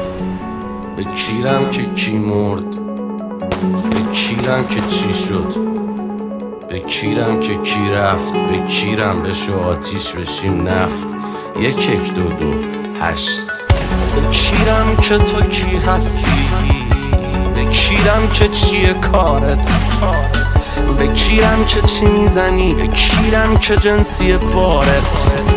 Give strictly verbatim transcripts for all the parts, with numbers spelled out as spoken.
بکیرم که کی مرد، بکیرم که چی شد، بکیرم که کی رفت، بکیرم بشو آتیش بشیم نفت. یک یک دو دو هشت. بکیرم که تو کی هستی، بکیرم که چیه کارت، بکیرم که چی میزنی، بکیرم که جنسی بارت،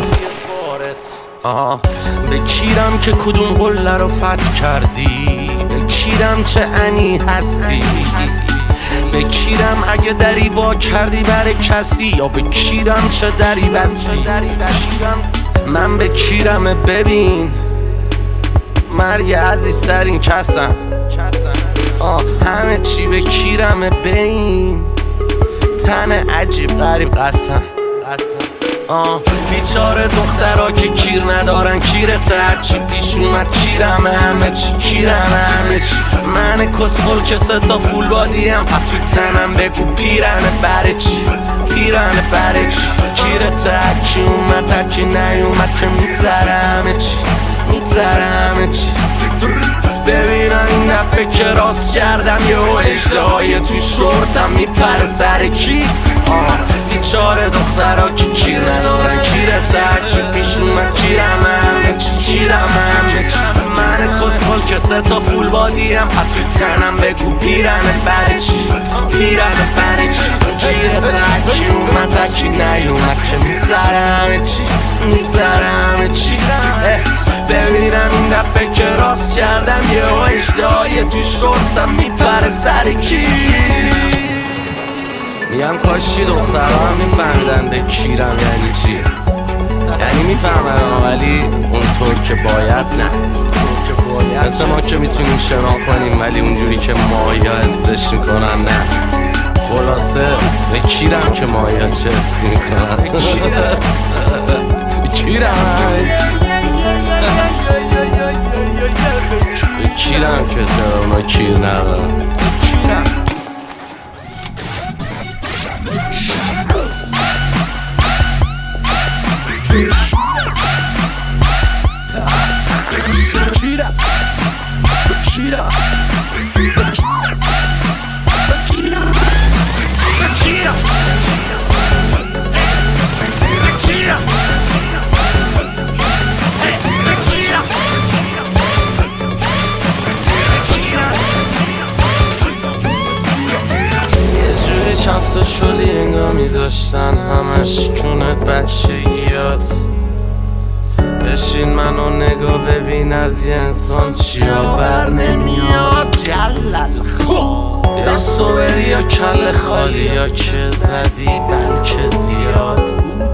آه بکیرم که کدوم قله رو فتح کردی، بکیرم چه انی هستی، بکیرم اگه دری وا کردی بر کسی، یا بکیرم چه دری بستی. من بکیرم ببین، مرگ عزیزتر این کسم، آه همه چی بکیرم بین، تن عجیب غریب قسم. آه بیچاره دخترها که کیر ندارن، کیرت هرچی پیش اومد کیرم، همه چی کیرم همه چی. من کسخل که سه تا فول بادیم پا تو تنم، بگو پیرنه بره چی، پیرنه بره چی. کیرت هرکی اومد هرکی نیومد که میگذره همه چی، میگذره همه چی. ببینم این دفعه که راست کردم یه اجدهای تو شورتم میپره سر کی. آه بیچاره دخترها که کیر ندارن، کیرت هرچی پیش اومد کیرم همه چی، کیرم همه چی. من کسخل که سه تا فول بادیم پا تو تنم، بگو پیرنه بره چی، پیرنه بره چی. کیرت هرکی اومد هرکی نیومد که میگذره همه چی، میگذره همه چی. ببینم این دفعه که راست کردم یه اجدهای تو شورتم میپره سر کی. میگم کاشی دخترها هم میفهمیدن بکیرم یعنی چی، یعنی میفهمن ولی اونطور که باید نه. مثل ما که میتونیم شنا کنیم ولی اونجوری که ماهی ها حسش میکنن نه. خلاصه بکیرم که ماهی ها چه حسی میکنن، بکیرم بکیرم که چرا اونا کیر ندارن. هفته شدی انگاه میذاشتن همش کونت بچگیات. بشین منو نگاه ببین از یه انسان چیا بر نمیاد. جلل خوب یا صبری یا کل خالی یا که زدی بلکه زیاد.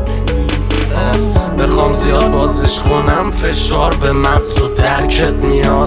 بخوام زیاد بازش کنم فشار به مغز و درکت میاد.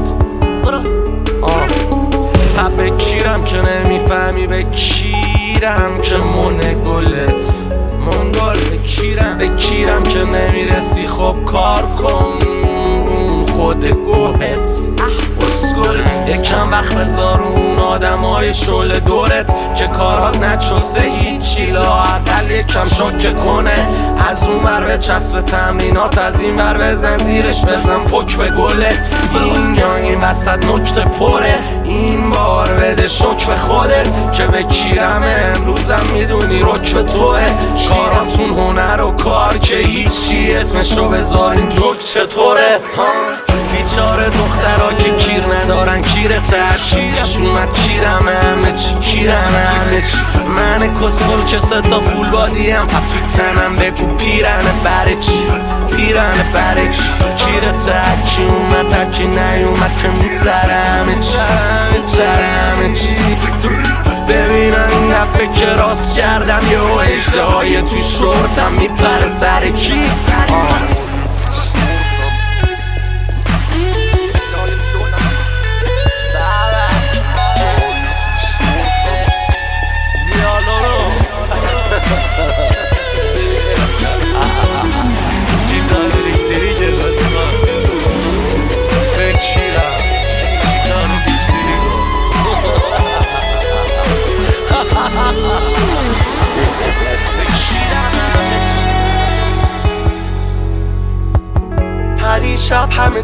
آه بکیرم که نمیفهمی، بکیرم که مونه گلت منگل، بکیرم بکیرم که نمیرسی خب کار کن خود گوهت اسکل. یکم وقت بذار اون آدم های شل دورت که کارات نچوسه هیچی، لااقل یکم شوکه کنه. از اون ور به چسب تمرینات، از این ور بزن زیرش بزن پک به گلت. این یا این وسط نکته پره، این بار بده شک به خودت که بکیرم امروزم میدونی رک به توه. کاراتون هنر و کار که هیچی اسمشو بذارین جوک چطوره. بیچاره دخترها که کیر ندارن، کیرت هرچی پیش اومد کیرم همه چی، کیرم همه چی. من کسخل که سه تا فول بادیم پا تو تنم، بگو پیرنه بره چی، پیرنه بره چی. کیرت هرکی اومد هرکی نیومد که میگذره همه چی، میگذره همه چی. ببینم این دفعه که راست کردم یه اجدهای تو شورتم میپره سر کی. آه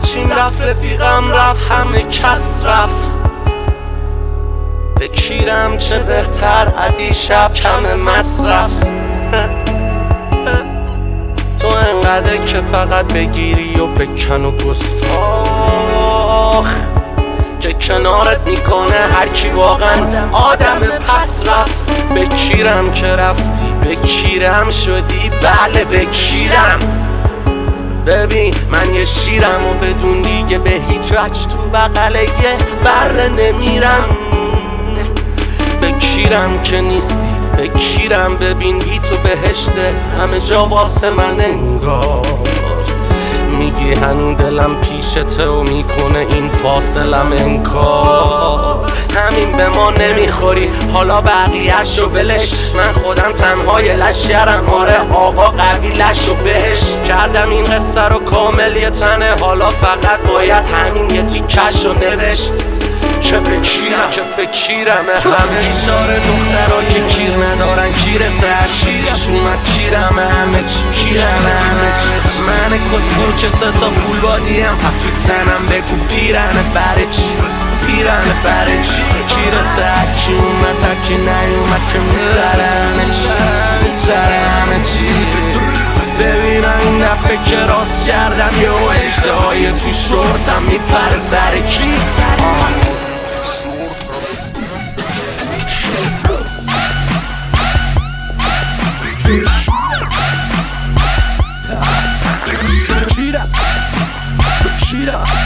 چیم رفت رفیقم رفت همه کس رفت بکیرم چه بهتر عدی شب کم مصرف تو انقدر که فقط بگیری و بکن و گستاخ که کنارت میکنه هر کی واقعا آدم پس رفت بکیرم که رفتی بکیرم شدی بله بکیرم ببین من یه شیرم و بدون دیگه به هیچ وجه تو بغل یه بره نمیرم بکیرم که نیستی بکیرم ببین بی تو بهشته همه جا واسه من انگار میگی هنو دلم پیشته و میکنه این فاصلم انکار همین به ما نمیخوری حالا بقیهش رو بلش من خودم تنهای لشیرم آره آقا قبیلش رو بهش کردم این قصه رو کامل یه تنه حالا فقط باید همین یه تیکش رو نوشت که بکیرم که بکیرم همه اشاره دخترها که کیر ندارن کیر ترکیرش اومد کیرم همه چی کیرم همه چی من کسمون که سه تا فول بادیم هم تو تنم بگو پیرنه بره چی پیرنه بره چی کیر ترکی اومد ترکی نیومد که میذاره همه چی میذاره همه چی ببینم این دفعه که راست کردم یه اجده های تو شورتم میپره سر کی Cheetah, cheetah.